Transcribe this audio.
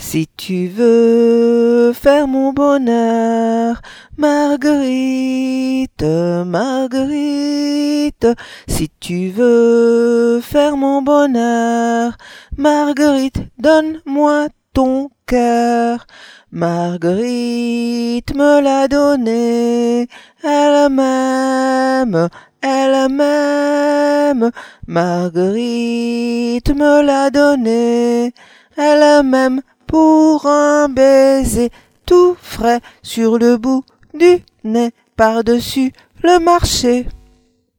Si tu veux faire mon bonheur, Marguerite, Marguerite, si tu veux faire mon bonheur, Marguerite, donne-moi ton cœur. Marguerite me l'a donné, elle-même, elle-même. Marguerite me l'a donné, elle-même, pour un baiser tout frais sur le bout du nez par-dessus le marché.